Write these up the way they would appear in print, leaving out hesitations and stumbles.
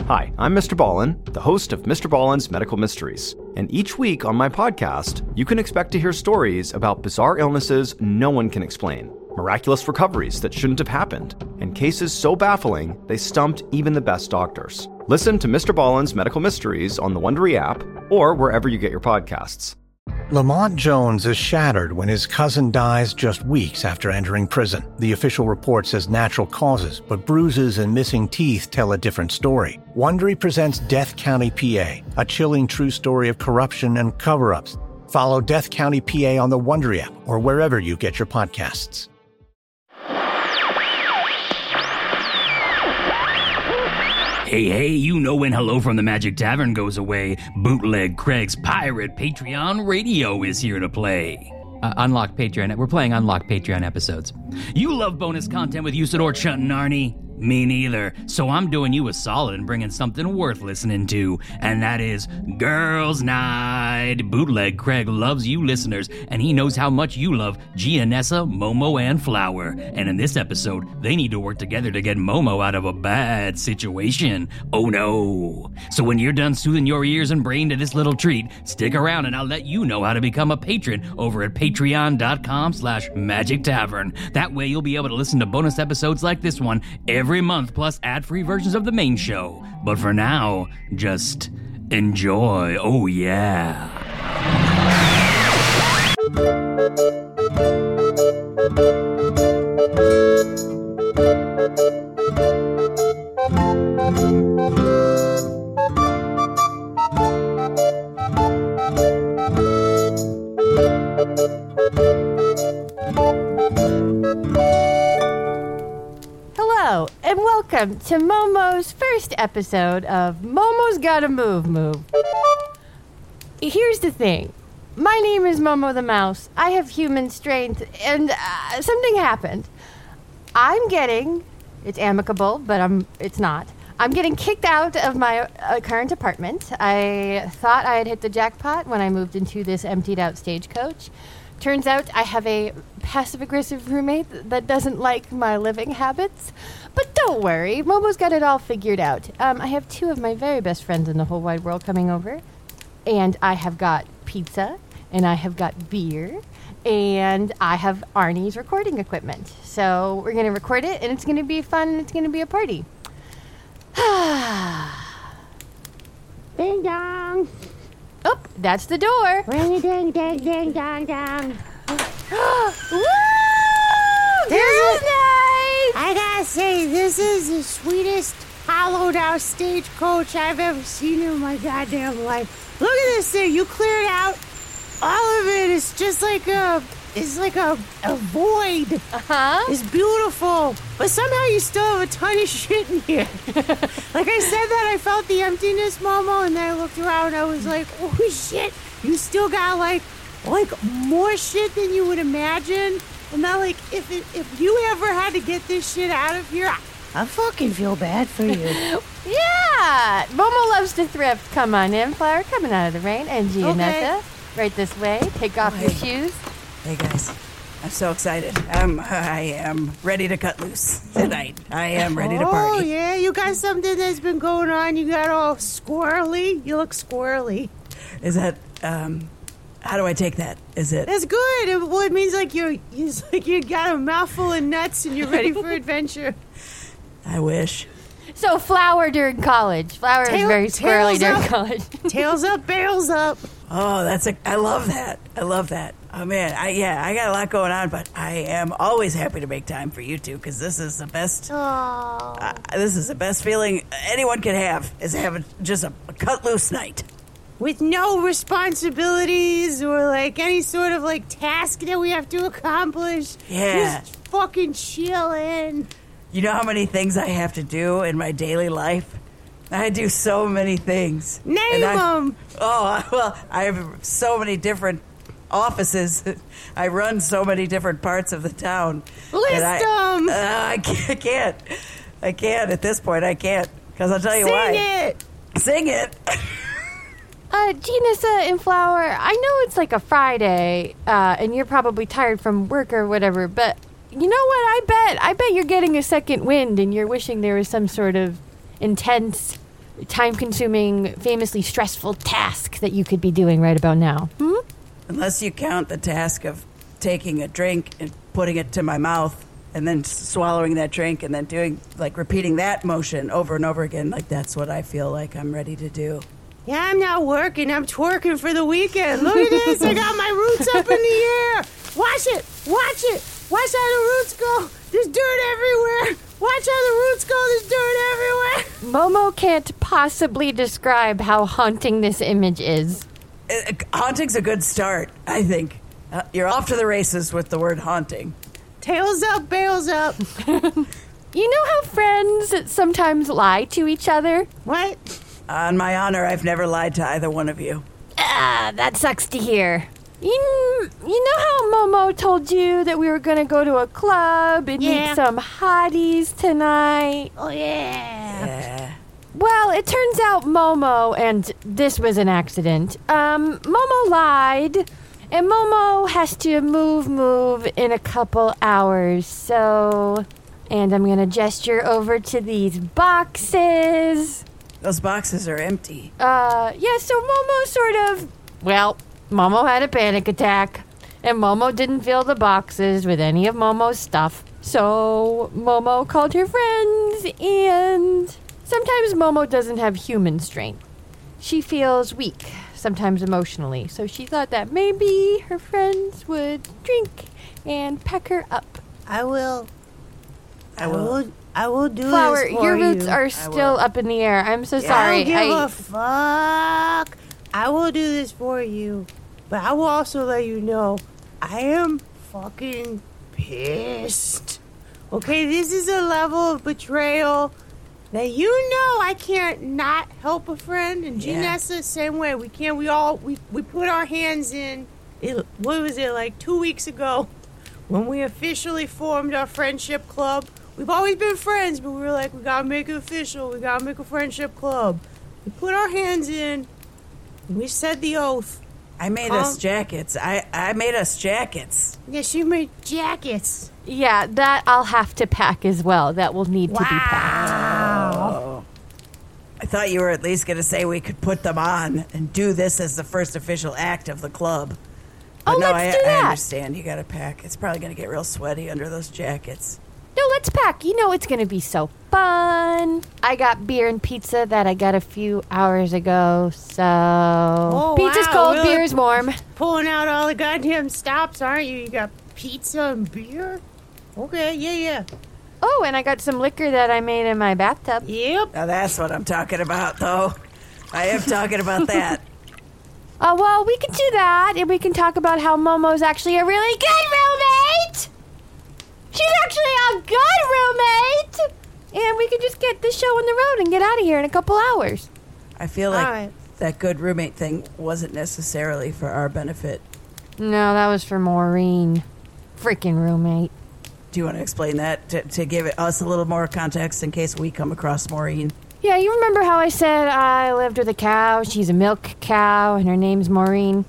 Hi, I'm Mr. Ballin, the host of Mr. Ballin's Medical Mysteries. And each week on my podcast, you can expect to hear stories about bizarre illnesses no one can explain, miraculous recoveries that shouldn't have happened, and cases so baffling they stumped even the best doctors. Listen to Mr. Ballin's Medical Mysteries on the Wondery app or wherever you get your podcasts. Lamont Jones is shattered when his cousin dies just weeks after entering prison. The official report says natural causes, but bruises and missing teeth tell a different story. Wondery presents Death County, PA, a chilling true story of corruption and cover-ups. Follow Death County, PA on the Wondery app or wherever you get your podcasts. Hey, you know when Hello from the Magic Tavern goes away, Bootleg Craig's Pirate Patreon Radio is here to play. Unlock Patreon. We're playing Unlock Patreon episodes. You love bonus content with Usador, Chunt, and Arnie? Me neither. So I'm doing you a solid and bringing something worth listening to, and that is Girls Night. Bootleg Craig loves you listeners, and he knows how much you love Gianessa, Momo, and Flower. And in this episode, they need to work together to get Momo out of a bad situation. Oh no. So when you're done soothing your ears and brain to this little treat, stick around and I'll let you know how to become a patron over at patreon.com/Magic Tavern. That way you'll be able to listen to bonus episodes like this one every month, plus ad-free versions of the main show. But for now, just enjoy. Oh yeah. Hello, and welcome to Momo's first episode of Momo's Gotta Move. Here's the thing. My name is Momo the Mouse. I have human strength, and something happened. It's amicable, but it's not. I'm getting kicked out of my current apartment. I thought I had hit the jackpot when I moved into this emptied-out stagecoach. Turns out I have a passive-aggressive roommate that doesn't like my living habits. But don't worry, Momo's got it all figured out. I have two of my very best friends in the whole wide world coming over. And I have got pizza, and I have got beer, and I have Arnie's recording equipment. So we're going to record it, and it's going to be fun, and it's going to be a party. Ding dong. Oh, that's the door. Ring a ding ding ding dong dong. Woo! Girls' night! I gotta say, this is the sweetest hollowed out stagecoach I've ever seen in my goddamn life. Look at this thing. You cleared out all of it. It's just like a void. Uh-huh. It's beautiful. But somehow you still have a ton of shit in here. Like I said that, I felt the emptiness, Momo, and then I looked around and I was like, oh shit, you still got like more shit than you would imagine. And now, like, if you ever had to get this shit out of here, I fucking feel bad for you. Yeah! Momo loves to thrift. Come on in, Flower, coming out of the rain. And Gianetta, right this way. Take off your shoes. Hey guys, I'm so excited. I am ready to cut loose tonight. I am ready to party. Oh yeah, you got something that's been going on. You got all squirrely. You look squirrely. Is that how do I take that? Is it? That's good. It means like you got a mouthful of nuts and you're ready for adventure. I wish. So Flower during college. Flower is very squirrely during college. Tails up, barrels up. Oh, I love that. I love that. Oh man, I got a lot going on, but I am always happy to make time for you two because this is the best. This is the best feeling anyone can have is having just a cut loose night with no responsibilities or like any sort of like task that we have to accomplish. Yeah, just fucking chilling. You know how many things I have to do in my daily life? I do so many things. Name them. Well, I have so many different offices. I run so many different parts of the town. List them. I can't. I can't at this point. I can't. Because I'll tell you why. Sing it. Gianessa and Flower, I know it's like a Friday, and you're probably tired from work or whatever, but you know what? I bet you're getting a second wind and you're wishing there was some sort of intense time-consuming, famously stressful task that you could be doing right about now? Unless you count the task of taking a drink and putting it to my mouth and then swallowing that drink and then doing, like, repeating that motion over and over again. Like, that's what I feel like I'm ready to do. Yeah, I'm not working. I'm twerking for the weekend. Look at this. I got my roots up in the air. Watch it. Watch it. Watch how the roots go. There's dirt everywhere. Watch how the roots go. There's dirt everywhere. Momo can't possibly describe how haunting this image is. Haunting's a good start, I think. You're off to the races with the word haunting. Tails up, bails up. You know how friends sometimes lie to each other? What? On my honor, I've never lied to either one of you. That sucks to hear. You know how Momo told you that we were going to go to a club and meet some hotties tonight? Oh, yeah. Well, it turns out Momo, and this was an accident, Momo lied, and Momo has to move in a couple hours, so... And I'm going to gesture over to these boxes. Those boxes are empty. So Momo sort of... Well, Momo had a panic attack, and Momo didn't fill the boxes with any of Momo's stuff. So Momo called her friends, and sometimes Momo doesn't have human strength. She feels weak, sometimes emotionally, so she thought that maybe her friends would drink and peck her up. I will do Flower, this for your roots you. are still up in the air. I'm so sorry. I don't give a fuck. I will do this for you. But I will also let you know, I am fucking pissed. Okay, this is a level of betrayal that I can't not help a friend. And Janessa, same way. We can't, we put our hands in, what was it, like 2 weeks ago, when we officially formed our friendship club. We've always been friends, but we were like, we gotta make it official. We gotta make a friendship club. We put our hands in, and we said the oath. I made us jackets. I made us jackets. Yes, you made jackets. Yeah, that I'll have to pack as well. That will need to be packed. Oh. I thought you were at least going to say we could put them on and do this as the first official act of the club. But let's do that. I understand. You got to pack. It's probably going to get real sweaty under those jackets. No, let's pack. You know it's going to be so fun. I got beer and pizza that I got a few hours ago, so... Pizza's cold, really? beer's warm. Pulling out all the goddamn stops, aren't you? You got pizza and beer? Okay, yeah. Oh, and I got some liquor that I made in my bathtub. Yep. Now that's what I'm talking about, though. I am talking about that. Well, we can do that, and we can talk about how Momo's actually a really good roommate! She's actually a good roommate! And we can just get this show on the road and get out of here in a couple hours. I feel like that good roommate thing wasn't necessarily for our benefit. No, that was for Maureen. Freaking roommate. Do you want to explain that to give us a little more context in case we come across Maureen? Yeah, you remember how I said I lived with a cow? She's a milk cow, and her name's Maureen.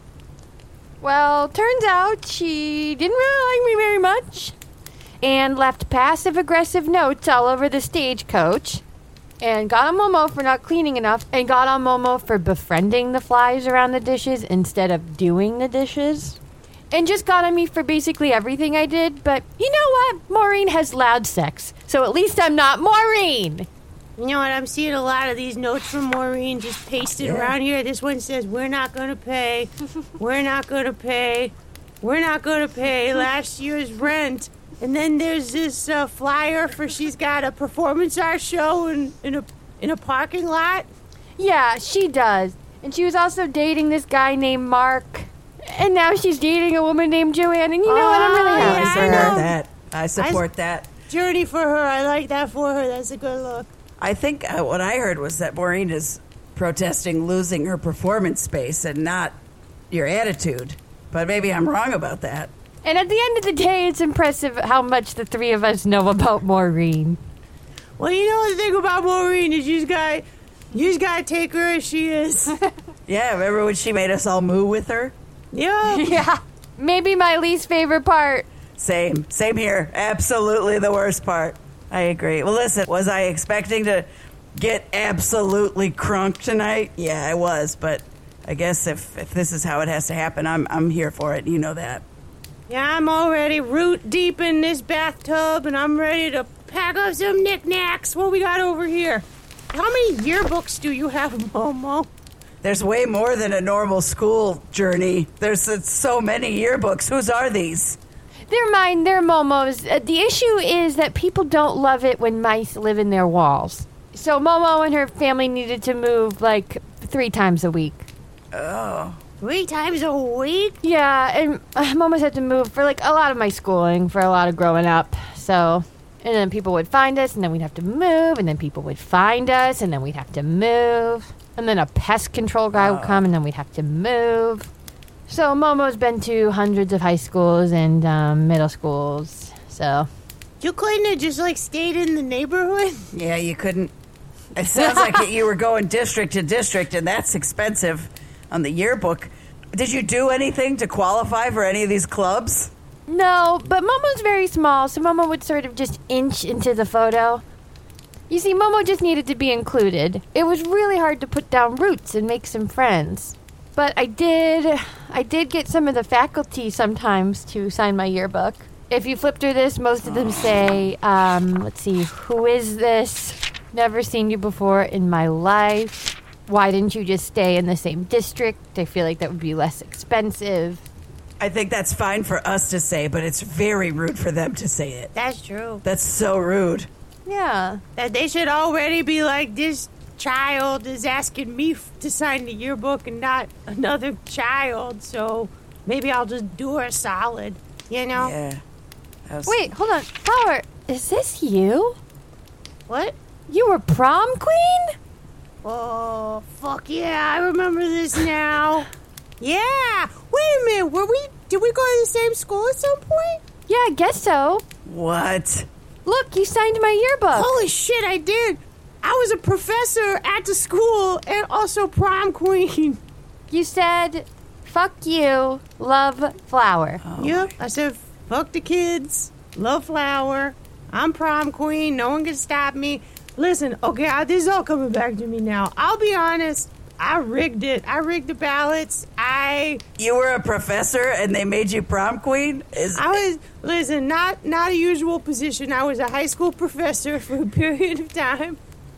Well, turns out she didn't really like me very much, and left passive-aggressive notes all over the stagecoach, and got on Momo for not cleaning enough, and got on Momo for befriending the flies around the dishes instead of doing the dishes, and just got on me for basically everything I did. But you know what? Maureen has loud sex, so at least I'm not Maureen. You know what? I'm seeing a lot of these notes from Maureen just pasted around here. This one says, we're not going to pay. We're not going to pay. We're not going to pay last year's rent. And then there's this flyer for she's got a performance art show in a parking lot. Yeah, she does. And she was also dating this guy named Mark. And now she's dating a woman named Joanne. And you know what? I'm really happy for her. I support that. Journey for her. I like that for her. That's a good look. I think what I heard was that Maureen is protesting losing her performance space and not your attitude. But maybe I'm wrong about that. And at the end of the day, it's impressive how much the three of us know about Maureen. Well, you know the thing about Maureen is you just gotta take her as she is. Yeah, remember when she made us all moo with her? Yeah. Yeah. Maybe my least favorite part. Same here. Absolutely the worst part. I agree. Well, listen, was I expecting to get absolutely crunk tonight? Yeah, I was, but I guess if this is how it has to happen, I'm here for it. You know that. Yeah, I'm already root deep in this bathtub, and I'm ready to pack up some knickknacks. What we got over here? How many yearbooks do you have, Momo? There's way more than a normal school journey. There's so many yearbooks. Whose are these? They're mine. They're Momo's. The issue is that people don't love it when mice live in their walls. So Momo and her family needed to move like 3 times a week. Oh. 3 times a week? Yeah, and Momo's had to move for like a lot of my schooling, for a lot of growing up. So, and then people would find us, and then we'd have to move, and then people would find us, and then we'd have to move. And then a pest control guy would come, and then we'd have to move. So Momo's been to hundreds of high schools and middle schools, so... You couldn't have just, like, stayed in the neighborhood? Yeah, you couldn't. It sounds like you were going district to district, and that's expensive on the yearbook. Did you do anything to qualify for any of these clubs? No, but Momo's very small, so Momo would sort of just inch into the photo. You see, Momo just needed to be included. It was really hard to put down roots and make some friends. But I did get some of the faculty sometimes to sign my yearbook. If you flip through this, most of them say, let's see, who is this? Never seen you before in my life. Why didn't you just stay in the same district? I feel like that would be less expensive. I think that's fine for us to say, but it's very rude for them to say it. That's true. That's so rude. Yeah. That they should already be like, this child is asking me to sign the yearbook and not another child, so maybe I'll just do her a solid, you know? Yeah. Wait, hold on. Flower, is this you? What? You were prom queen? Oh, fuck yeah, I remember this now. Yeah! Wait a minute, did we go to the same school at some point? Yeah, I guess so. What? Look, you signed my yearbook. Holy shit, I did! I was a professor at the school and also prom queen. You said, fuck you, love Flower. Oh. Yep, I said, fuck the kids, love Flower, I'm prom queen, no one can stop me. Listen, okay, this is all coming back to me now. I'll be honest, I rigged it. I rigged the ballots. You were a professor and they made you prom queen? Listen, not a usual position. I was a high school professor for a period of time.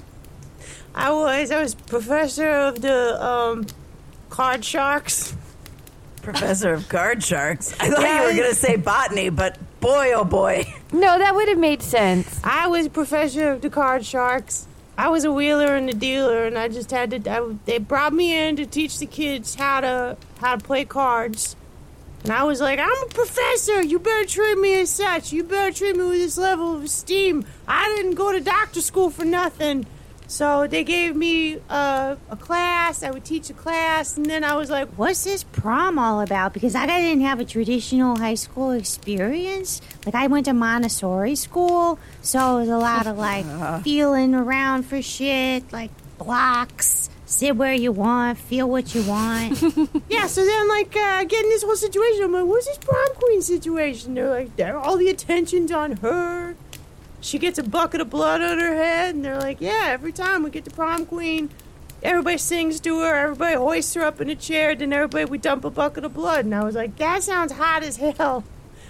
I was professor of the card sharks. Professor of card sharks? I thought you were going to say botany, but boy, oh boy. No, that would have made sense. I was professor of the card sharks. I was a wheeler and a dealer, and I just had to. They brought me in to teach the kids how to play cards, and I was like, "I'm a professor. You better treat me as such. You better treat me with this level of esteem. I didn't go to doctor school for nothing." So they gave me a class. I would teach a class, and then I was like, what's this prom all about? Because I didn't have a traditional high school experience. Like, I went to Montessori school, so it was a lot of, like, feeling around for shit, like blocks, sit where you want, feel what you want. yeah, so then, like, getting this whole situation, I'm like, what's this prom queen situation? They're like, all the attention's on her. She gets a bucket of blood on her head, and they're like, yeah, every time we get to prom queen, everybody sings to her, everybody hoists her up in a chair, then we dump a bucket of blood. And I was like, that sounds hot as hell.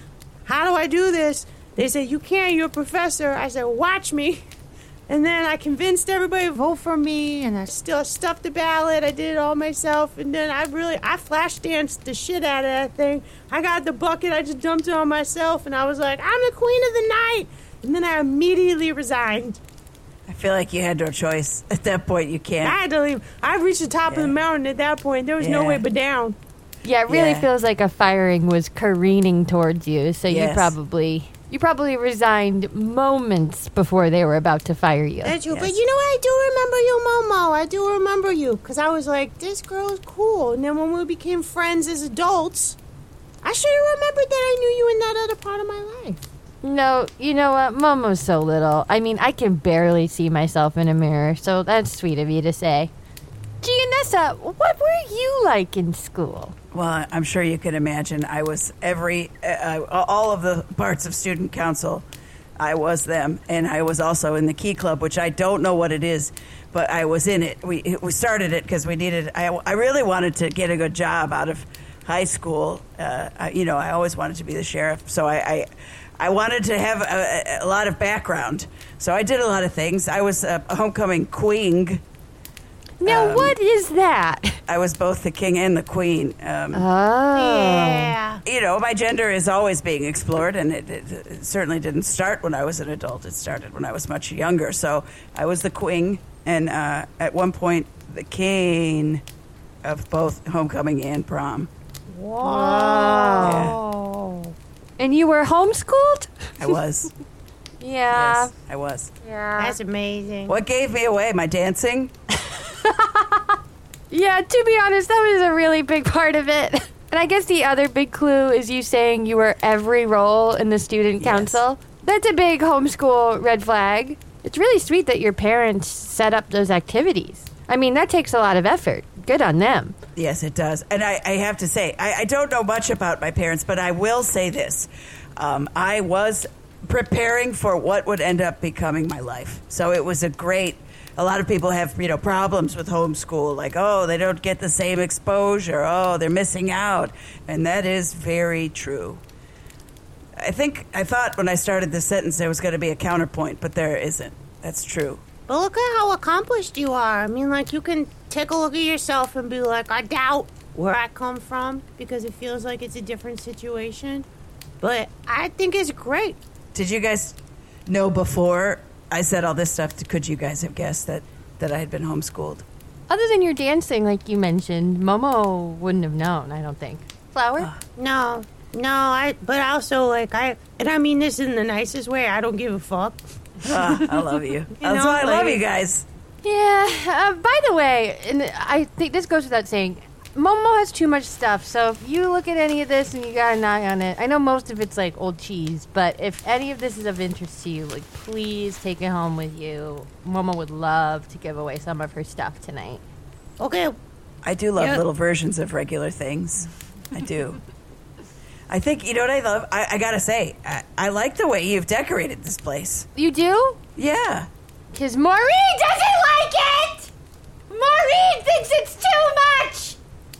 How do I do this? They said, you can't, you're a professor. I said, watch me. And then I convinced everybody to vote for me, and I still stuffed the ballot. I did it all myself, and then I flash danced the shit out of that thing. I got the bucket, I just dumped it on myself, and I was like, I'm the queen of the night. And then I immediately resigned. I feel like you had no choice. At that point, you can't. I had to leave. I reached the top of the mountain at that point. There was no way but down. Yeah, it really feels like a firing was careening towards you, so Yes. you probably resigned moments before they were about to fire you. That's true. But you know what? I do remember you, Momo. I do remember you. Because I was like, this girl is cool. And then when we became friends as adults, I should have remembered that I knew you in that other part of my life. No, you know what? Momo's so little. I mean, I can barely see myself in a mirror, so that's sweet of you to say. Gianessa, what were you like in school? Well, I'm sure you can imagine I was all of the parts of student council. I was them, and I was also in the Key Club, which I don't know what it is, but I was in it. We started it because we needed. I really wanted to get a good job out of high school. I always wanted to be the sheriff, so I wanted to have a lot of background. So I did a lot of things. I was a homecoming queen. Now, what is that? I was both the king and the queen. Yeah. My gender is always being explored, and it certainly didn't start when I was an adult. It started when I was much younger. So I was the queen, and at one point, the king of both homecoming and prom. Whoa. Yeah. And you were homeschooled? I was. Yeah. Yes, I was. Yeah. That's amazing. What gave me away? My dancing? Yeah, to be honest, that was a really big part of it. And I guess the other big clue is you saying you were every role in the student council. That's a big homeschool red flag. It's really sweet that your parents set up those activities. I mean, that takes a lot of effort. Good on them. Yes, it does. And I have to say, I don't know much about my parents, but I will say this. I was preparing for what would end up becoming my life. So it was a lot of people have, problems with homeschool, like, oh, they don't get the same exposure. Oh, they're missing out. And that is very true. I thought when I started this sentence there was going to be a counterpoint, but there isn't. That's true. But look at how accomplished you are. I mean, like, you can take a look at yourself and be like, I doubt where I come from because it feels like it's a different situation. But I think it's great. Did you guys know before I said all this stuff, could you guys have guessed that I had been homeschooled? Other than your dancing, like you mentioned, Momo wouldn't have known, I don't think. Flower? No, but also, and I mean this in the nicest way, I don't give a fuck. I love you. That's why I love you guys. Yeah, by the way, and I think this goes without saying, Momo has too much stuff, so if you look at any of this and you got an eye on it, I know most of it's like old cheese, but if any of this is of interest to you, like, please take it home with you. Momo would love to give away some of her stuff tonight. Okay. I do love little versions of regular things. I do. I think, you know what I love? I gotta say, I like the way you've decorated this place. You do? Yeah. Because Maureen doesn't like it! Maureen thinks it's too much!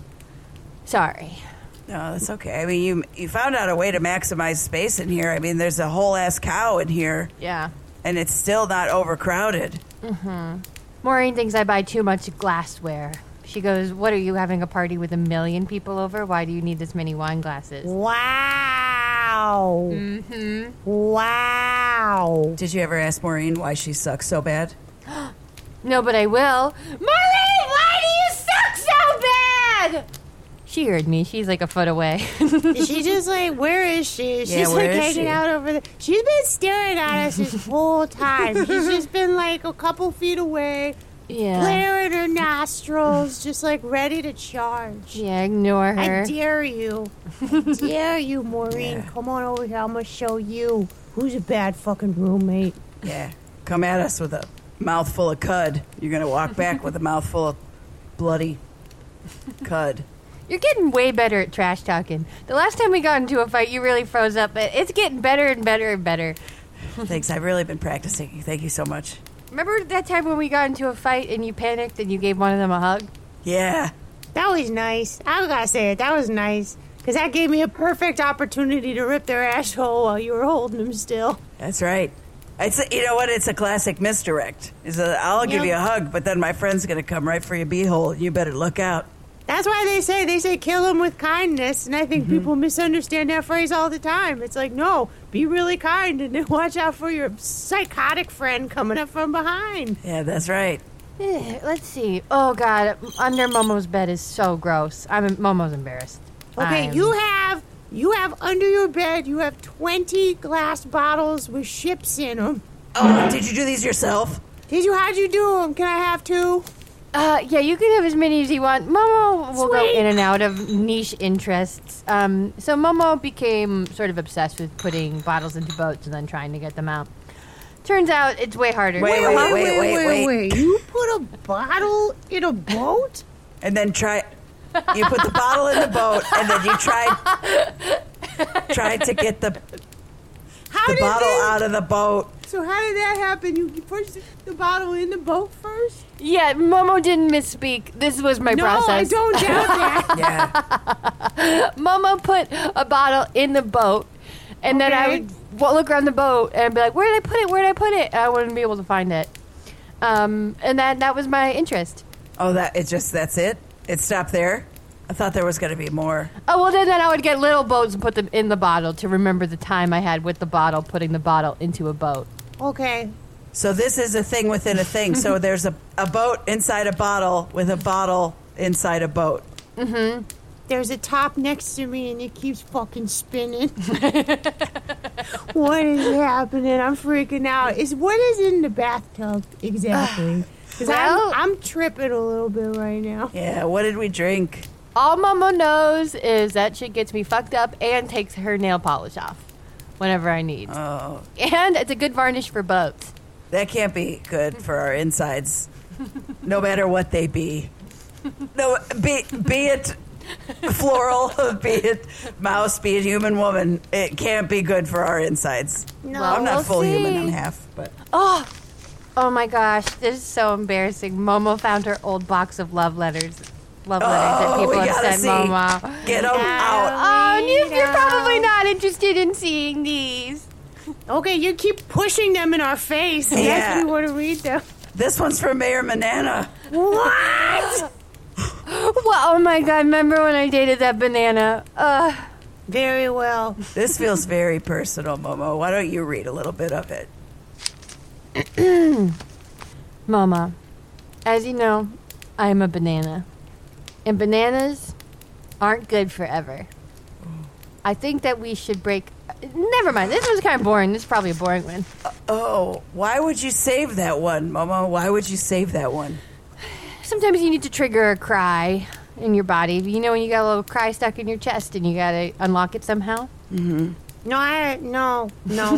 Sorry. No, that's okay. I mean, you found out a way to maximize space in here. I mean, there's a whole ass cow in here. Yeah. And it's still not overcrowded. Mm-hmm. Maureen thinks I buy too much glassware. She goes, what, are you having a party with 1 million people over? Why do you need this many wine glasses? Wow. Mm-hmm. Wow. Did you ever ask Maureen why she sucks so bad? No, but I will. Maureen, why do you suck so bad? She heard me. She's like a foot away. Is she just like, where is she? She's like hanging out over there. She's been staring at us this whole time. She's just been like a couple feet away. Yeah. Flaring her nostrils, just like ready to charge. Yeah, ignore her. I dare you. I dare you, Maureen. Yeah. Come on over here. I'm going to show you who's a bad fucking roommate. Yeah. Come at us with a mouthful of cud. You're going to walk back with a mouthful of bloody cud. You're getting way better at trash talking. The last time we got into a fight, you really froze up, but it's getting better and better and better. Thanks. I've really been practicing. Thank you so much. Remember that time when we got into a fight and you panicked and you gave one of them a hug? Yeah. That was nice. I gotta say it. That was nice. Because that gave me a perfect opportunity to rip their asshole while you were holding them still. That's right. You know what? It's a classic misdirect. I'll give you a hug, but then my friend's going to come right for your beehole. You better look out. That's why they say kill them with kindness, and I think people misunderstand that phrase all the time. It's like, no, be really kind and then watch out for your psychotic friend coming up from behind. Yeah, that's right. Let's see. Oh, God, under Momo's bed is so gross. Momo's embarrassed. Okay, you have under your bed, you have 20 glass bottles with ships in them. Oh, did you do these yourself? How'd you do them? Can I have 2? Yeah, you can have as many as you want. Momo will go in and out of niche interests. So Momo became sort of obsessed with putting bottles into boats and then trying to get them out. Turns out it's way harder. Wait. You put a bottle in a boat? And then you put the bottle in the boat and then you tried to get the... How the bottle out of the boat. So how did that happen? You pushed the bottle in the boat first? Yeah, Momo didn't misspeak. This was my process. No, I don't doubt that. Yeah. Momo put a bottle in the boat, and then I would look around the boat and I'd be like, "Where did I put it? Where did I put it?" And I wouldn't be able to find it. And that was my interest. Oh, that's it? It stopped there? I thought there was going to be more. Oh, well, then I would get little boats and put them in the bottle to remember the time I had with the bottle, putting the bottle into a boat. Okay. So this is a thing within a thing. So there's a boat inside a bottle with a bottle inside a boat. Mm-hmm. There's a top next to me and it keeps fucking spinning. What is happening? I'm freaking out. What is in the bathtub exactly? Because I'm tripping a little bit right now. Yeah, what did we drink? All Momo knows is that shit gets me fucked up and takes her nail polish off whenever I need. Oh. And it's a good varnish for boats. That can't be good for our insides, no matter what they be. No, be it floral, be it mouse, be it human woman, it can't be good for our insides. No, I'm not we'll full see. human, I'm half. But Oh my gosh, this is so embarrassing. Momo found her old box of love letters that people we have gotta sent see. Momo. Get them out. Oh, you're probably not interested in seeing these. Okay, you keep pushing them in our face. And Yeah. Yes, we want to read them. This one's for Mayor Manana. What? Well, oh my god, remember when I dated that banana? Very well. This feels very personal, Momo. Why don't you read a little bit of it? Mama, as you know, I'm a banana. And bananas aren't good forever. I think that we should break... Never mind, this one's kind of boring. This is probably a boring one. Oh, why would you save that one, Momo? Why would you save that one? Sometimes you need to trigger a cry in your body. You know when you got a little cry stuck in your chest and you got to unlock it somehow? Mm-hmm. No. No.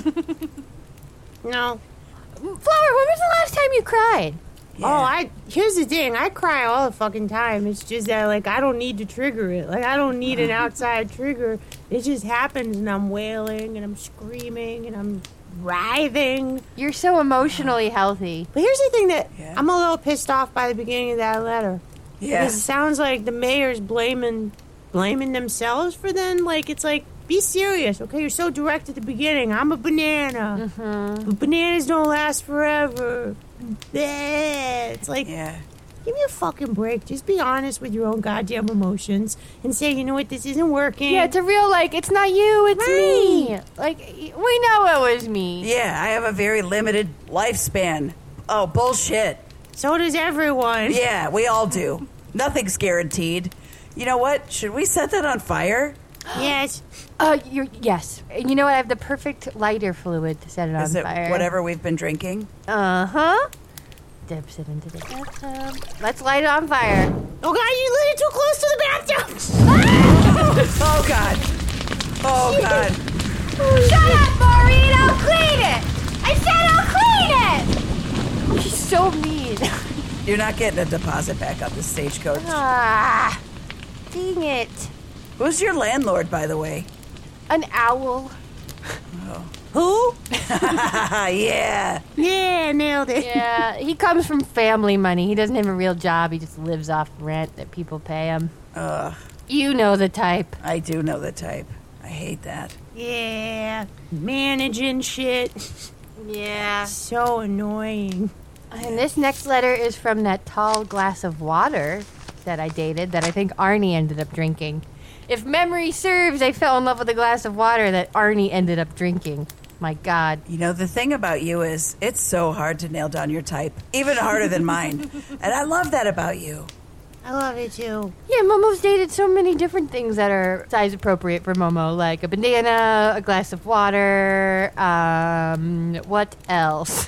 Flower, when was the last time you cried? Yeah. Oh, here's the thing. I cry all the fucking time. It's just that, like, I don't need to trigger it. Like, I don't need an outside trigger. It just happens, and I'm wailing, and I'm screaming, and I'm writhing. You're so emotionally healthy. But here's the thing that Yeah. I'm a little pissed off by the beginning of that letter. Yeah. Because it sounds like the mayor's blaming themselves for then. Like, it's like, be serious, okay? You're so direct at the beginning. I'm a banana. Mm-hmm. But bananas don't last forever. It's like, Yeah. give me a fucking break. Just be honest with your own goddamn emotions and say, you know what, this isn't working. Yeah, it's a real, like, it's not you, it's me. Right. Like, we know it was me. Yeah, I have a very limited lifespan. Oh, bullshit. So does everyone. Yeah, we all do. Nothing's guaranteed. You know what? Should we set that on fire? Yes. Yes. And you know what? I have the perfect lighter fluid to set it Is on it fire. whatever we've been drinking? Uh-huh. Dips it into the bathtub. Let's light it on fire. Oh, God, you lit it too close to the bathtub. Oh, God. Oh, God. Shut up, Maureen! I'll clean it! I said I'll clean it! She's so mean. You're not getting a deposit back on the stagecoach. Ah, dang it. Who's your landlord, by the way? An owl. Who? Yeah. Yeah, nailed it. Yeah, he comes from family money. He doesn't have a real job. He just lives off rent that people pay him. You know the type. I do know the type. I hate that. Yeah. Managing shit. Yeah. So annoying. And this next letter is from that tall glass of water that I dated that I think Arnie ended up drinking. If memory serves, I fell in love with a glass of water that Arnie ended up drinking. My God. You know, the thing about you is it's so hard to nail down your type, even harder than mine. And I love that about you. I love it too. Yeah, Momo's dated so many different things that are size appropriate for Momo, like a banana, a glass of water, what else?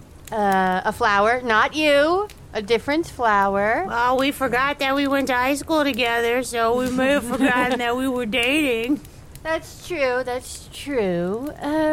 A flower, not you, a different flower. Well, we forgot that we went to high school together, so we may have forgotten that we were dating. That's true, that's true.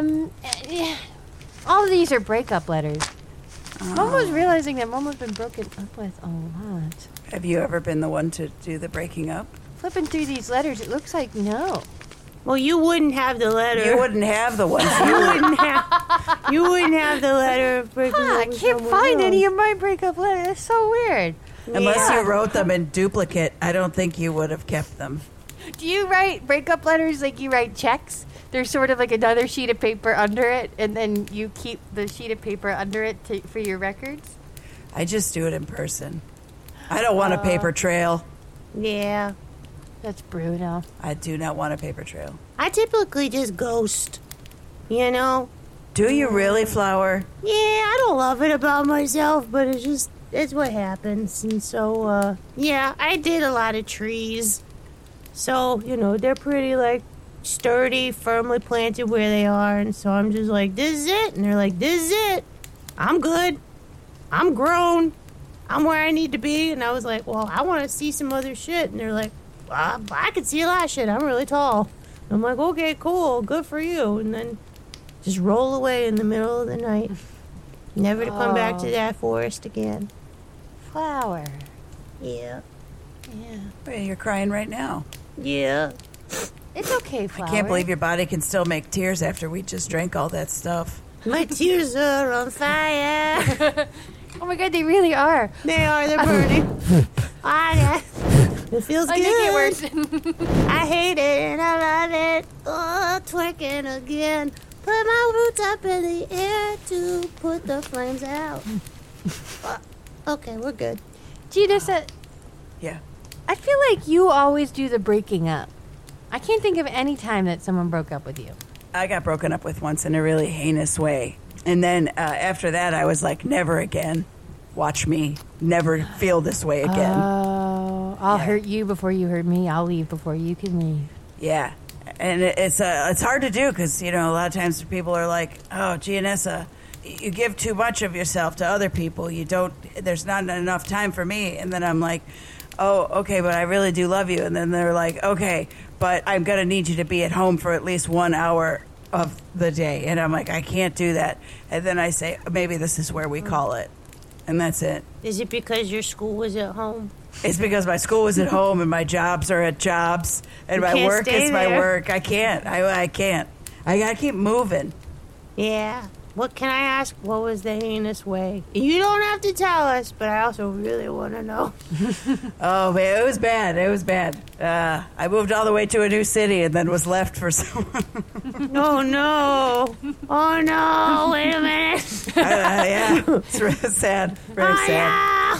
All of these are breakup letters. Momo's realizing that Momo's been broken up with a lot. Have you ever been the one to do the breaking up? Flipping through these letters, it looks like no. Well, you wouldn't have the letter. You wouldn't have the ones. You wouldn't have the letter. Of breaking up I with can't someone find else. any of my breakup letters. That's so weird. Unless you wrote them in duplicate, I don't think you would have kept them. Do you write breakup letters like you write checks? There's sort of like another sheet of paper under it, and then you keep the sheet of paper under it for your records? I just do it in person. I don't want a paper trail. Yeah. That's brutal. I do not want a paper trail. I typically just ghost. You know? Do you really, Flower? Yeah, I don't love it about myself, but it's what happens. And so, yeah, I did a lot of trees. So, you know, they're pretty, like, sturdy, firmly planted where they are. And so I'm just like, this is it. And they're like, this is it. I'm good. I'm grown. I'm where I need to be. And I was like, well, I want to see some other shit. And they're like, I can see a lot of shit. I'm really tall. And I'm like, okay, cool. Good for you. And then just roll away in the middle of the night. Never to come back to that forest again. Flower. Yeah. Yeah. Wait, you're crying right now. Yeah. It's okay, Flower. I can't believe your body can still make tears after we just drank all that stuff. My tears are on fire. Oh my God, they really are. They are. They're burning. It feels I good. think it works. I hate it and I love it. Oh, twerking again. Put my roots up in the air to put the flames out. Okay, we're good. Gina said, Yeah. I feel like you always do the breaking up. I can't think of any time that someone broke up with you. I got broken up with once in a really heinous way. And then after that, I was like, never again. Watch me never feel this way again. Oh, I'll hurt you before you hurt me. I'll leave before you can leave. Yeah. And it's hard to do because, you know, a lot of times people are like, oh, Gianessa, you give too much of yourself to other people. There's not enough time for me. And then I'm like, oh, okay, but I really do love you. And then they're like, okay, but I'm going to need you to be at home for at least 1 hour of the day. And I'm like, I can't do that. And then I say, maybe this is where we call it. And that's it. Is it because your school was at home? It's because my school was at home and my jobs are at jobs and You my can't work stay is my there. work. I can't. I can't. I got to keep moving. Yeah. What can I ask? What was the heinous way? You don't have to tell us, but I also really want to know. Oh, man, it was bad. It was bad. I moved all the way to a new city and then was left for someone. Oh, no. Oh, no. Wait a minute. Yeah, it's really sad. Very sad.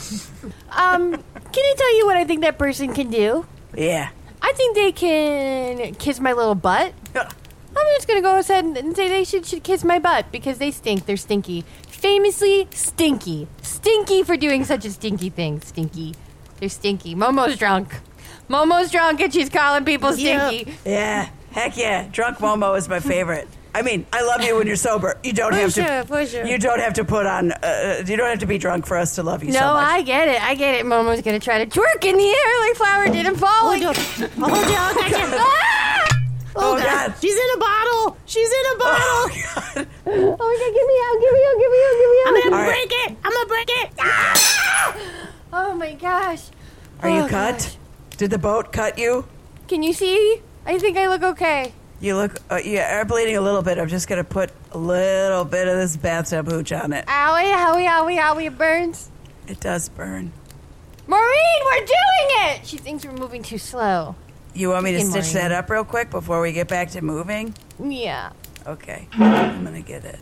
Yeah. Can I tell you what I think that person can do? Yeah. I think they can kiss my little butt. I'm just going to go ahead and say they should kiss my butt because they stink. They're stinky. Famously stinky. Stinky for doing such a stinky thing. Stinky. They're stinky. Momo's drunk. Momo's drunk and she's calling people stinky. Yeah. Heck yeah. Drunk Momo is my favorite. I mean, I love you when you're sober. You don't have to. For sure. You don't have to put on. You don't have to be drunk for us to love you No, so much. I get it. I get it. Momo's going to try to twerk in the air like Flower did and fall. Hold on. I'll hold you. I'll catch you. Ah! Oh, God. She's in a bottle. She's in a bottle. Oh my God, give me out. I'm going to All right. break it. I'm going to break it. Ah! Oh my gosh. Are you Oh, cut? gosh. Did the boat cut you? Can you see? I think I look okay. You look. You are bleeding a little bit. I'm just gonna put a little bit of this bathtub hooch on it. Owie, it burns. It does burn. Maureen, we're doing it! She thinks we're moving too slow. You want me to In stitch Maureen. that up real quick before we get back to moving? Yeah. Okay, I'm gonna get it.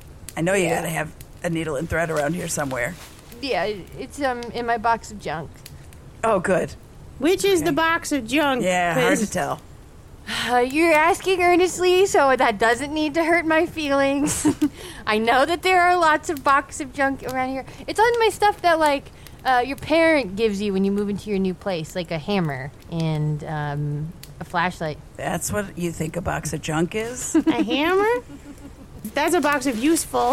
I know you gotta have a needle and thread around here somewhere. Yeah, it's in my box of junk. Oh, good. Which is the box of junk? Yeah, hard 'Cause to tell. You're asking earnestly, so that doesn't need to hurt my feelings. I know that there are lots of boxes of junk around here. It's on my stuff that, like, your parent gives you when you move into your new place, like a hammer and a flashlight. That's what you think a box of junk is? A hammer? That's a box of useful.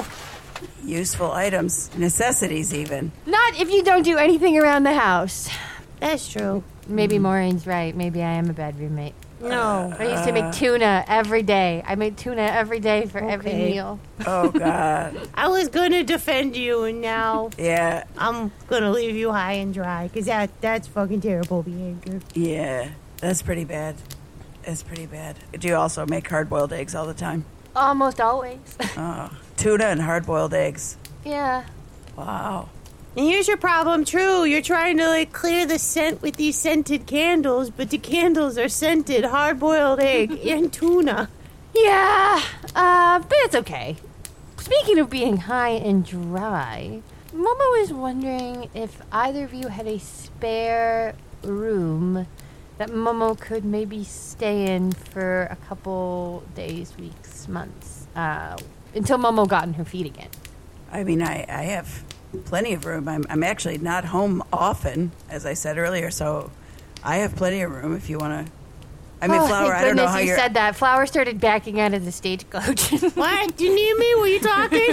Useful items, necessities even. Not if you don't do anything around the house. That's true. Maybe Maureen's right. Maybe I am a bad roommate. No. I used to make tuna every day. I made tuna every day for every Okay. meal. Oh, God. I was going to defend you, and now Yeah, I'm going to leave you high and dry, because that's fucking terrible behavior. yeah. That's pretty bad. It's pretty bad. Do you also make hard-boiled eggs all the time? Almost always. Oh, tuna and hard-boiled eggs. Yeah. Wow. And here's your problem, True. You're trying to, like, clear the scent with these scented candles, but the candles are scented hard-boiled egg and tuna. Yeah, but it's okay. Speaking of being high and dry, Momo was wondering if either of you had a spare room that Momo could maybe stay in for a couple days, weeks, months, until Momo got on her feet again. I mean, I have plenty of room. I'm actually not home often, as I said earlier, so I have plenty of room if you want to. I mean, Flower, I don't know how you said that. Flower started backing out of the stagecoach. What? Do you need me? Were you talking?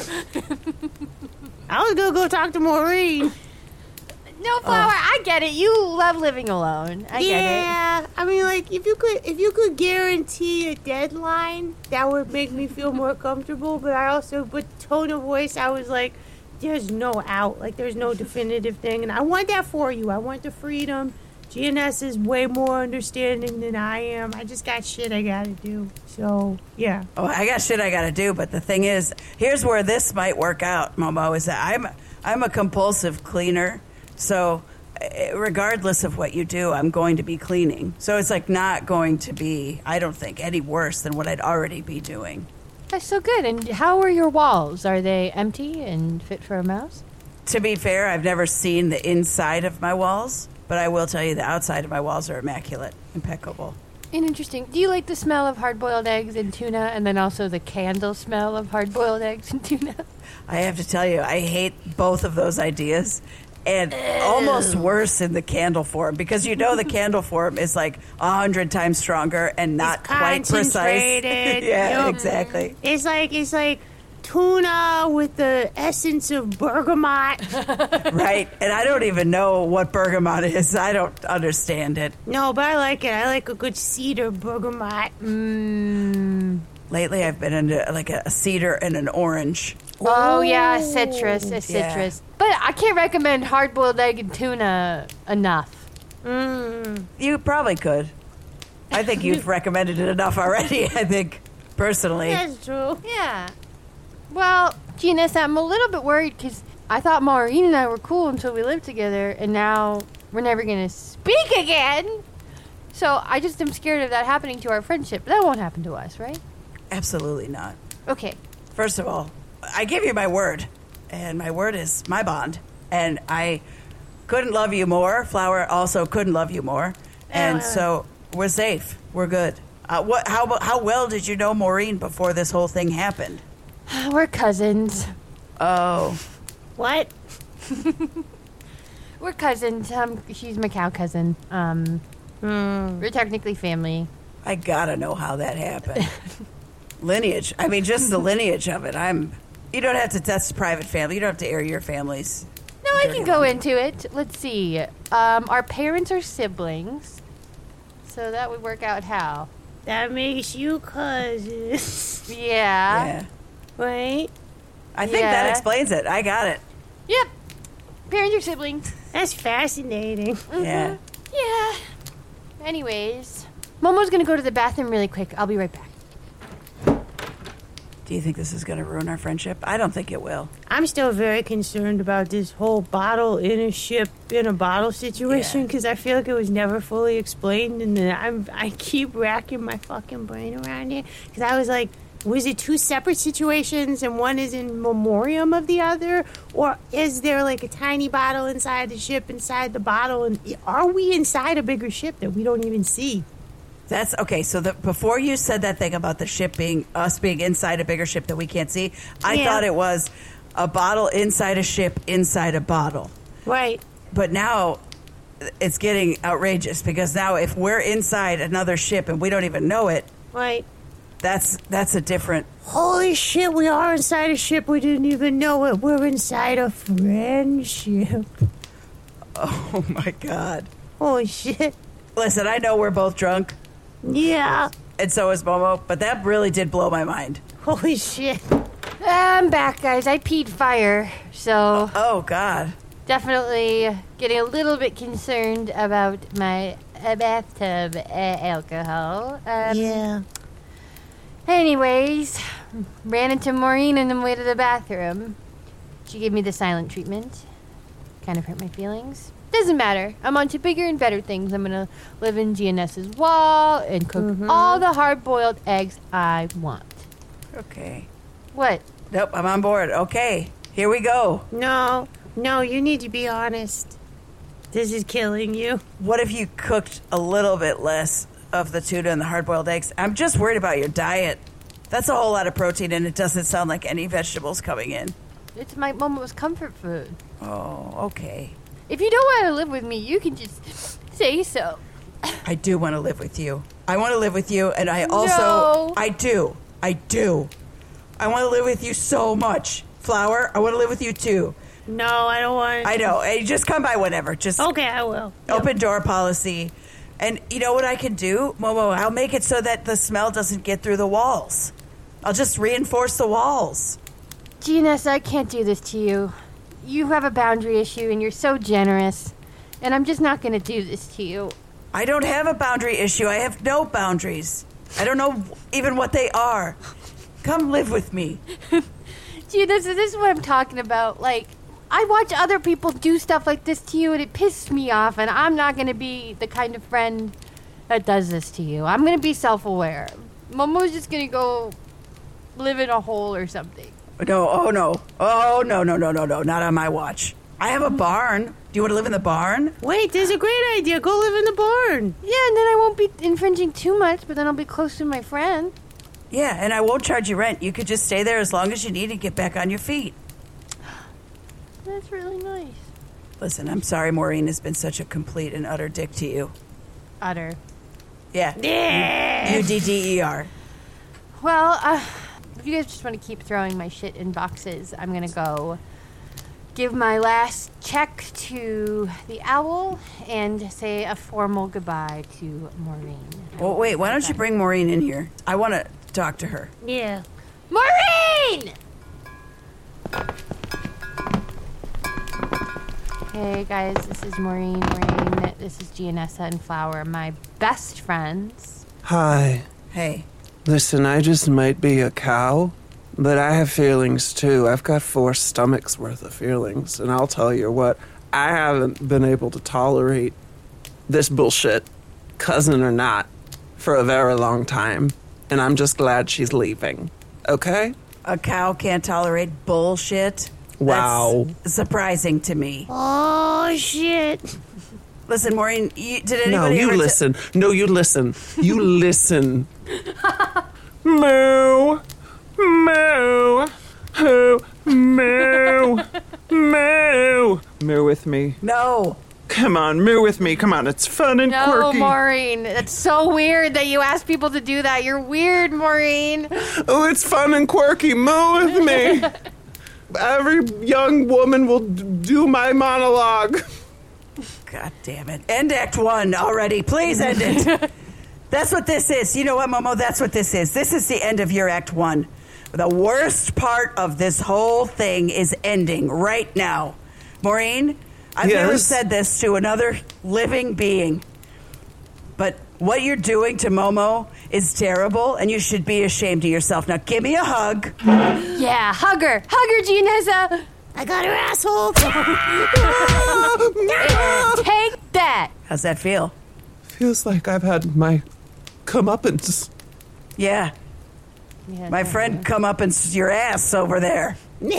I was going to go talk to Maureen. No, Flower, I get it. You love living alone. I get it. Yeah, I mean, like, if you could guarantee a deadline, that would make me feel more comfortable. But I also, with tone of voice, I was like, there's no out. Like, there's no definitive thing. And I want that for you. I want the freedom. GNS is way more understanding than I am. I just got shit I gotta do. So, yeah. Oh, I got shit I gotta do, but the thing is, here's where this might work out, Momo, is that I'm a compulsive cleaner. So regardless of what you do, I'm going to be cleaning. So it's like not going to be, I don't think, any worse than what I'd already be doing. That's so good. And how are your walls? Are they empty and fit for a mouse? To be fair, I've never seen the inside of my walls, but I will tell you the outside of my walls are immaculate, impeccable. And interesting. Do you like the smell of hard-boiled eggs and tuna, and then also the candle smell of hard-boiled eggs and tuna? I have to tell you, I hate both of those ideas. And almost worse in the candle form, because you know the candle form is like 100 times stronger and not quite precise. Yeah, exactly. It's like tuna with the essence of bergamot. Right, and I don't even know what bergamot is. I don't understand it. No, but I like it. I like a good cedar bergamot. Lately, I've been into like a cedar and an orange. Oh, yeah, citrus. A citrus. Yeah. But I can't recommend hard-boiled egg and tuna enough. You probably could. I think you've recommended it enough already, I think, personally. That's true. Yeah. Well, Genius, I'm a little bit worried because I thought Maureen and I were cool until we lived together, and now we're never going to speak again. So I just am scared of that happening to our friendship. That won't happen to us, right? Absolutely not. Okay. First of all, I give you my word, and my word is my bond. And I couldn't love you more. Flower also couldn't love you more. And so we're safe. We're good. How well did you know Maureen before this whole thing happened? We're cousins. Oh. What? We're cousins. She's my cow cousin. We're technically family. I gotta know how that happened. Lineage. I mean, just the lineage of it. You don't have to test private family. You don't have to air your families. No, I can go into it. Let's see. Our parents are siblings. So that would work out how? That makes you cousins. Yeah. Right? I think that explains it. I got it. Yep. Parents are siblings. That's fascinating. Yeah. Yeah. Anyways, Momo's gonna go to the bathroom really quick. I'll be right back. Do you think this is going to ruin our friendship? I don't think it will. I'm still very concerned about this whole bottle in a ship in a bottle situation because I feel like it was never fully explained, and then I keep racking my fucking brain around it because I was like, was it two separate situations and one is in memoriam of the other, or is there like a tiny bottle inside the ship inside the bottle, and are we inside a bigger ship that we don't even see? That's okay. So before you said that thing about the ship being us being inside a bigger ship that we can't see, I thought it was a bottle inside a ship inside a bottle. Right. But now it's getting outrageous because now if we're inside another ship and we don't even know it, right, that's a different. Holy shit! We are inside a ship. We didn't even know it. We're inside a friendship. Oh my god! Holy shit! Listen, I know we're both drunk. Yeah. And so is Momo, but that really did blow my mind. Holy shit. I'm back, guys. I peed fire, so... Oh, God. Definitely getting a little bit concerned about my bathtub alcohol. Yeah. Anyways, ran into Maureen on the way to the bathroom. She gave me the silent treatment. Kind of hurt my feelings. Doesn't matter. I'm on to bigger and better things. I'm gonna live in GNS's wall and cook all the hard-boiled eggs I want. Okay. What? Nope, I'm on board. Okay, here we go. No, you need to be honest. This is killing you. What if you cooked a little bit less of the tuna and the hard-boiled eggs? I'm just worried about your diet. That's a whole lot of protein, and it doesn't sound like any vegetables coming in. It's my Momo's comfort food. Oh, okay. If you don't want to live with me, you can just say so. I do want to live with you. I want to live with you, and I also... No. I do. I want to live with you so much. Flower, I want to live with you too. No, I don't want. I know. Hey, just come by whenever. Just Okay, I will. open door policy. And you know what I can do, Momo? I'll make it so that the smell doesn't get through the walls. I'll just reinforce the walls. GNS, I can't do this to you. You have a boundary issue and you're so generous. And I'm just not going to do this to you. I don't have a boundary issue. I have no boundaries. I don't know even what they are. Come live with me. GNS, this is what I'm talking about. Like, I watch other people do stuff like this to you and it pisses me off. And I'm not going to be the kind of friend that does this to you. I'm going to be self-aware. Momo's just going to go live in a hole or something. No, oh no. Oh, no, not on my watch. I have a barn. Do you want to live in the barn? Wait, there's a great idea. Go live in the barn. Yeah, and then I won't be infringing too much, but then I'll be close to my friend. Yeah, and I won't charge you rent. You could just stay there as long as you need and get back on your feet. That's really nice. Listen, I'm sorry Maureen has been such a complete and utter dick to you. Utter. Yeah. UDDER. Well, if you guys just want to keep throwing my shit in boxes, I'm going to go give my last check to the owl and say a formal goodbye to Maureen. Well, wait, why don't you bring Maureen in here? I want to talk to her. Yeah. Maureen! Hey guys, this is Maureen. This is Gianessa and Flower, my best friends. Hi. Hey. Listen, I just might be a cow, but I have feelings too. I've got 4 stomachs worth of feelings, and I'll tell you what, I haven't been able to tolerate this bullshit, cousin or not, for a very long time, and I'm just glad she's leaving. Okay? A cow can't tolerate bullshit? Wow. That's surprising to me. Oh, shit. Listen, Maureen, did anybody No, you ever listen. No, you listen. You listen. Moo. Moo. Moo. Moo. Moo. Moo with me. No. Come on, moo with me. Come on, it's fun and No, quirky. Maureen. That's so weird that you ask people to do that. You're weird, Maureen. Oh, it's fun and quirky. Moo with me. Every young woman will do my monologue. God damn it. End Act 1 already. Please end it. That's what this is. You know what, Momo? That's what this is. This is the end of your Act 1. The worst part of this whole thing is ending right now. Maureen, I've never said this to another living being, but what you're doing to Momo is terrible, and you should be ashamed of yourself. Now, give me a hug. Yeah, hug her. Hug her, Gianessa. I got her asshole. Take that. How's that feel? Feels like I've had my comeuppance. Yeah. My friend come up and your ass over there.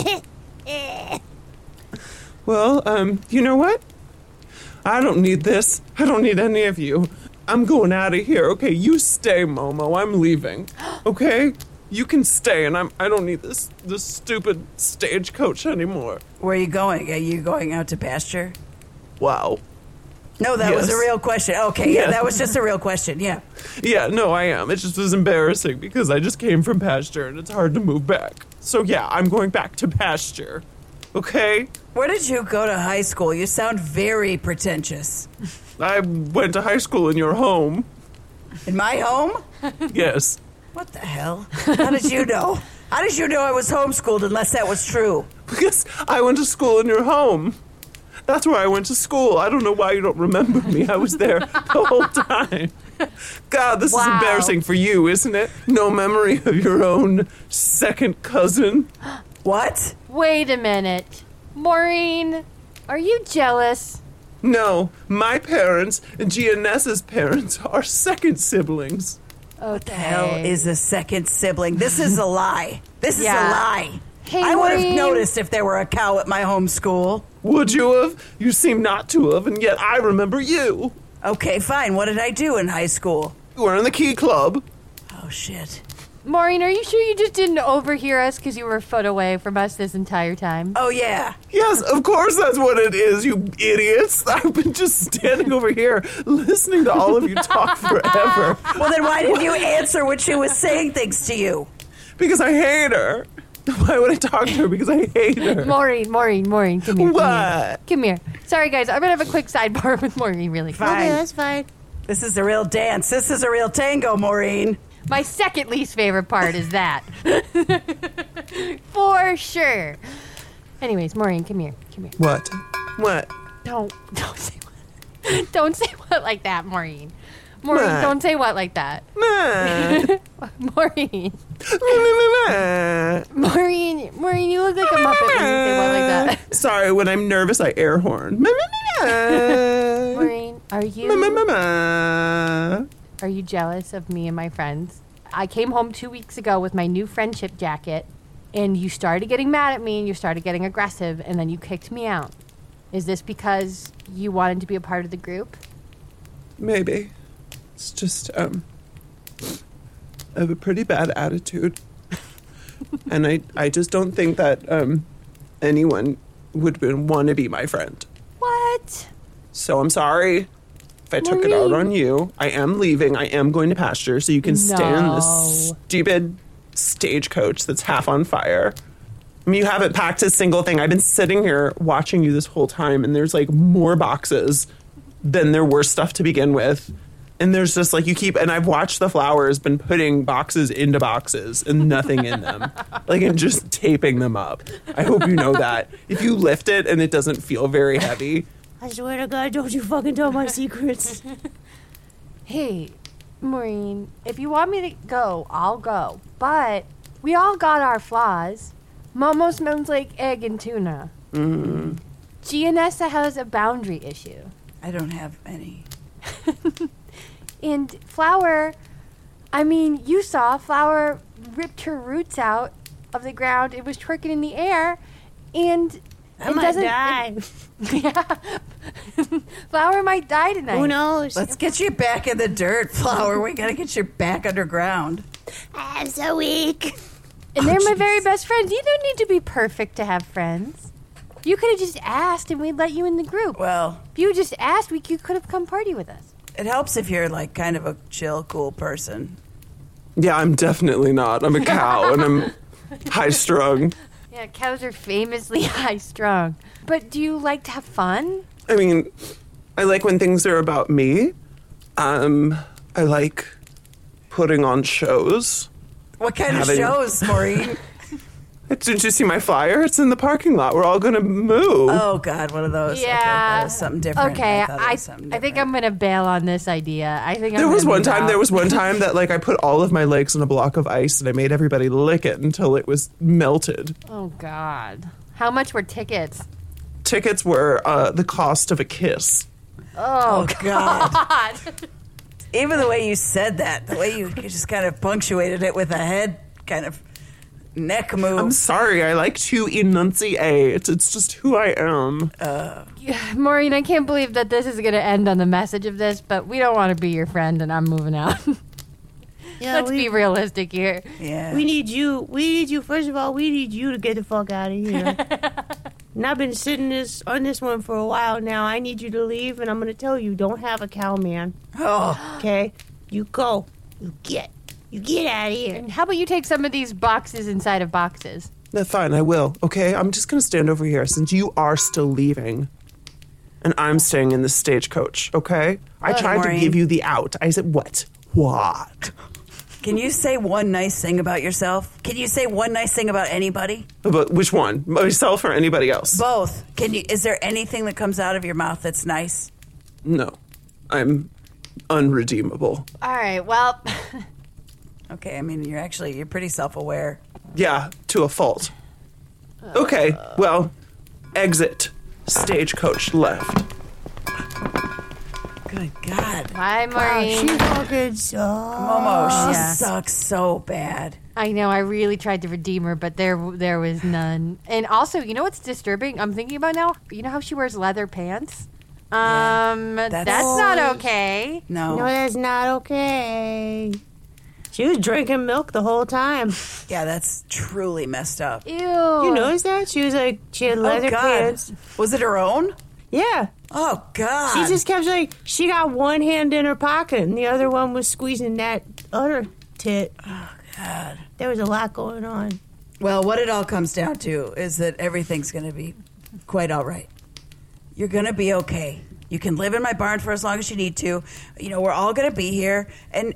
Well, you know what? I don't need this. I don't need any of you. I'm going out of here. Okay, you stay, Momo. I'm leaving. Okay? You can stay, and I don't need this stupid stagecoach anymore. Where are you going? Are you going out to pasture? Wow. No, that was a real question. Okay, yeah, that was just a real question, yeah. Yeah, no, I am. It just was embarrassing because I just came from pasture, and it's hard to move back. So yeah, I'm going back to pasture. Okay? Where did you go to high school? You sound very pretentious. I went to high school in your home. In my home? Yes. What the hell? How did you know? How did you know I was homeschooled unless that was true? Because I went to school in your home. That's where I went to school. I don't know why you don't remember me. I was there the whole time. God, this is embarrassing for you, isn't it? No memory of your own second cousin? What? Wait a minute. Maureen, are you jealous? No, my parents and Gianessa's parents are second siblings. What the hell is a second sibling? This is a lie. This is a lie. Hey, I would have Maureen. noticed if there were a cow at my home school. Would you have? You seem not to have, and yet I remember you. Okay, fine. What did I do in high school? You were in the Key Club. Oh, shit. Maureen, are you sure you just didn't overhear us because you were a foot away from us this entire time? Oh, yeah. Yes, of course that's what it is, you idiots. I've been just standing over here listening to all of you talk forever. Well, then why didn't you answer when she was saying things to you? Because I hate her. Why would I talk to her? Because I hate her. Maureen, come here. What? Come here. Sorry, guys. I'm going to have a quick sidebar with Maureen really quick. Fine. Okay, that's fine. This is a real dance. This is a real tango, Maureen. My second least favorite part is that. For sure. Anyways, Maureen, come here. What? Don't say what. Don't say what like that, Maureen. Maureen, What? don't say what like that. Maureen. Maureen, you look like a Muppet when you say what like that. Sorry, when I'm nervous, I air horn. Maureen, are you jealous of me and my friends? I came home 2 weeks ago with my new friendship jacket, and you started getting mad at me, and you started getting aggressive, and then you kicked me out. Is this because you wanted to be a part of the group? Maybe. It's just, I have a pretty bad attitude. And I just don't think that anyone would want to be my friend. What? So I'm sorry if I took it out on you. I am leaving. I am going to pasture so you can stay in this stupid stagecoach that's half on fire. I mean, you haven't packed a single thing. I've been sitting here watching you this whole time, and there's like more boxes than there were stuff to begin with. And there's just like and I've watched the flowers been putting boxes into boxes and nothing in them. Like, and just taping them up. I hope you know that. If you lift it and it doesn't feel very heavy. I swear to God, don't you fucking tell my secrets. Hey, Maureen, if you want me to go, I'll go. But we all got our flaws. Momo smells like egg and tuna. Mm. Gianessa has a boundary issue. I don't have any. And Flower, I mean, you saw Flower ripped her roots out of the ground. It was twerking in the air, and I might die. Flower might die tonight. Who knows? Let's get you back in the dirt, Flower. We gotta get you back underground. I'm so weak. And they're my very best friends. You don't need to be perfect to have friends. You could have just asked, and we'd let you in the group. Well, if you just asked, you could have come party with us. it helps if you're like kind of a chill, cool person. Yeah, I'm definitely not. I'm a cow and I'm high strung. Yeah, cows are famously high strung. But do you like to have fun? I mean, I like when things are about me. I like putting on shows. What kind of shows, Maureen? Did you see my flyer? It's in the parking lot. We're all going to move. Oh, God, one of those. Yeah. Okay, that was something different. Okay, I I think I'm going to bail on this idea. There was one time that like I put all of my legs on a block of ice and I made everybody lick it until it was melted. Oh, God. How much were tickets? Tickets were the cost of a kiss. Oh, God. Even the way you said that, the way you just kind of punctuated it with a head kind of neck move. I'm sorry. I like to enunciate. It's just who I am. Maureen, I can't believe that this is going to end on the message of this, but we don't want to be your friend, and I'm moving out. Yeah, Let's be realistic here. Yeah. We need you. First of all, we need you to get the fuck out of here. And I've been sitting on this one for a while now. I need you to leave, and I'm going to tell you, don't have a cow, man. Oh. Okay? You go. You get out of here. And how about you take some of these boxes inside of boxes? That's fine. I will. Okay? I'm just going to stand over here since you are still leaving. And I'm staying in the stagecoach, okay? I tried Maureen. to give you the out. I said, what? What? Can you say one nice thing about yourself? Can you say one nice thing about anybody? But which one? Myself or anybody else? Both. Is there anything that comes out of your mouth that's nice? No. I'm unredeemable. All right, well... Okay, I mean, you're pretty self-aware. Yeah, to a fault. Okay, well, exit. Stagecoach left. Good God. Bye, Maureen. She fucking sucks. Momo, she sucks so bad. I know, I really tried to redeem her, but there was none. And also, you know what's disturbing? I'm thinking about now? You know how she wears leather pants? That's not okay. No, that's not okay. She was drinking milk the whole time. Yeah, that's truly messed up. Ew. You noticed that? She had leather pants. Was it her own? Yeah. Oh, God. She just kept she got one hand in her pocket and the other one was squeezing that other tit. Oh, God. There was a lot going on. Well, what it all comes down to is that everything's going to be quite all right. You're going to be okay. You can live in my barn for as long as you need to. We're all going to be here. And,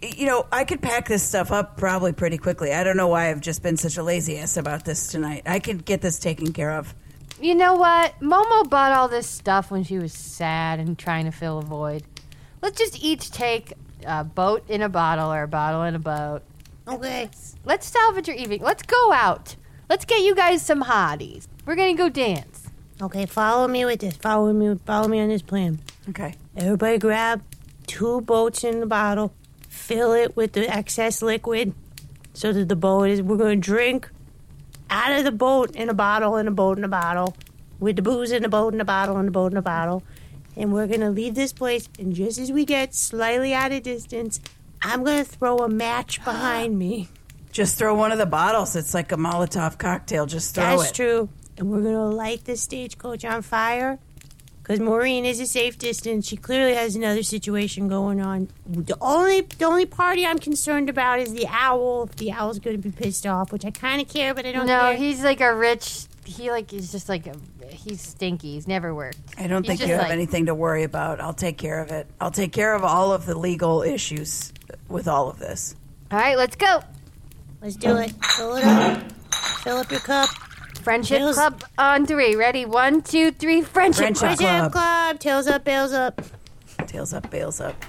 I could pack this stuff up probably pretty quickly. I don't know why I've just been such a lazy ass about this tonight. I could get this taken care of. You know what? Momo bought all this stuff when she was sad and trying to fill a void. Let's just each take a boat in a bottle or a bottle in a boat. Okay. Let's salvage your evening. Let's go out. Let's get you guys some hotties. We're going to go dance. Okay, follow me with this. Follow me on this plan. Okay. Everybody grab 2 boats in the bottle. Fill it with the excess liquid so that we're going to drink out of the boat in a bottle, in a boat in a bottle, with the booze in the boat in a bottle, in the boat in a bottle. And we're going to leave this place, and just as we get slightly out of distance, I'm going to throw a match behind me. Just throw one of the bottles. It's like a Molotov cocktail. Just throw it. That's true. And we're going to light the stagecoach on fire because Maureen is a safe distance. She clearly has another situation going on. The only party I'm concerned about is the owl. If the owl's going to be pissed off, which I kind of care, but I don't care. No, he's like a rich... he's just like... he's stinky. He's never worked. I don't think you have anything to worry about. I'll take care of it. I'll take care of all of the legal issues with all of this. All right, let's go. Let's do it. Fill it up. Fill up your cup. Friendship Club on 3. Ready? 1, 2, 3. Friendship Club. Tails up, bails up. Tails up, bails up.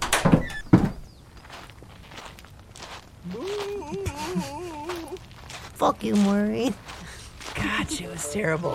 Fuck you, Maureen. God, she was terrible.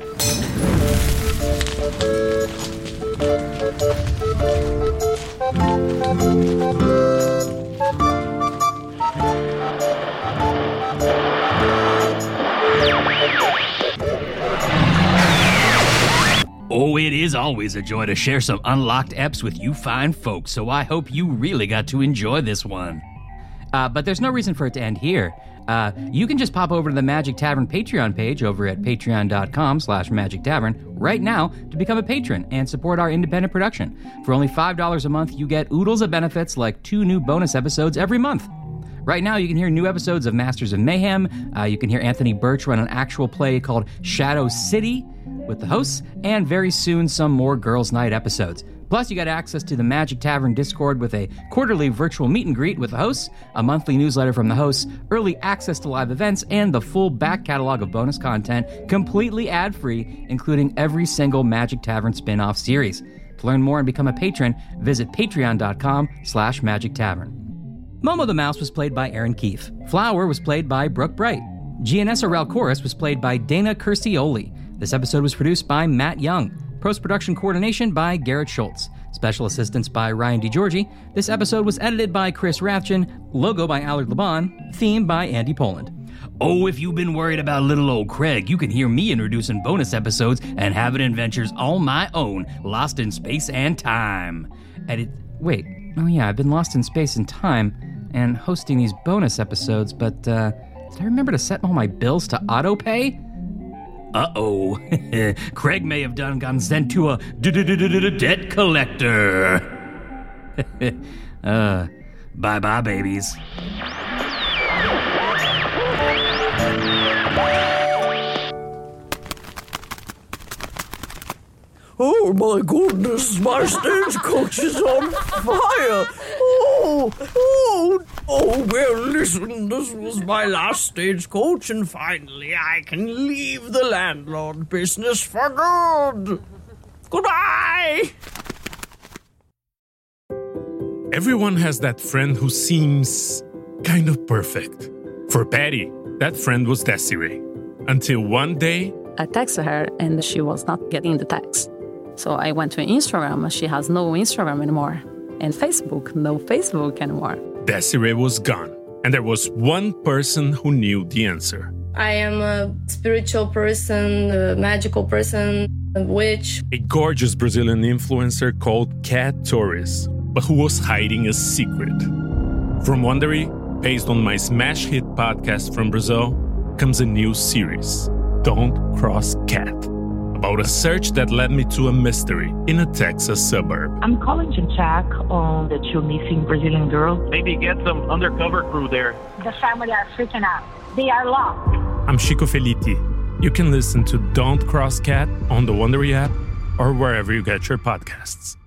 Oh, it is always a joy to share some unlocked eps with you fine folks, so I hope you really got to enjoy this one. But there's no reason for it to end here. You can just pop over to the Magic Tavern Patreon page over at patreon.com/Magic Tavern right now to become a patron and support our independent production. For only $5 a month, you get oodles of benefits like 2 new bonus episodes every month. Right now, you can hear new episodes of Masters of Mayhem. You can hear Anthony Birch run an actual play called Shadow City with the hosts, and very soon some more Girls' Night episodes. Plus, you got access to the Magic Tavern Discord with a quarterly virtual meet and greet with the hosts, a monthly newsletter from the hosts, early access to live events, and the full back catalog of bonus content, completely ad-free, including every single Magic Tavern spin-off series. To learn more and become a patron, visit patreon.com/Magic Tavern. Momo the Mouse was played by Aaron Keefe. Flower was played by Brooke Bright. Gianessa Ralcoris was played by Dana Curcioli. This episode was produced by Matt Young. Post-production coordination by Garrett Schultz. Special assistance by Ryan DiGiorgi. This episode was edited by Chris Rathjen. Logo by Allard Laban. Theme by Andy Poland. Oh, if you've been worried about little old Craig, you can hear me introducing bonus episodes and having adventures all my own, lost in space and time. I've been lost in space and time and hosting these bonus episodes, but did I remember to set all my bills to auto-pay? Uh-oh. Craig may have gotten sent to a debt collector. Bye-bye, babies. Oh my goodness, my stagecoach is on fire! Oh, Oh, well, listen, this was my last stagecoach, and finally I can leave the landlord business for good. Goodbye! Everyone has that friend who seems kind of perfect. For Patty, that friend was Desiree. Until one day, I texted her and she was not getting the text. So I went to Instagram. She has no Instagram anymore. And Facebook, no Facebook anymore. Desiree was gone. And there was one person who knew the answer. I am a spiritual person, a magical person, a witch. A gorgeous Brazilian influencer called Cat Torres, but who was hiding a secret. From Wondery, based on my smash hit podcast from Brazil, comes a new series, Don't Cross Cat, about a search that led me to a mystery in a Texas suburb. I'm calling to check on the two missing Brazilian girls. Maybe get some undercover crew there. The family are freaking out. They are lost. I'm Chico Felitti. You can listen to Don't Cross Cat on the Wondery app or wherever you get your podcasts.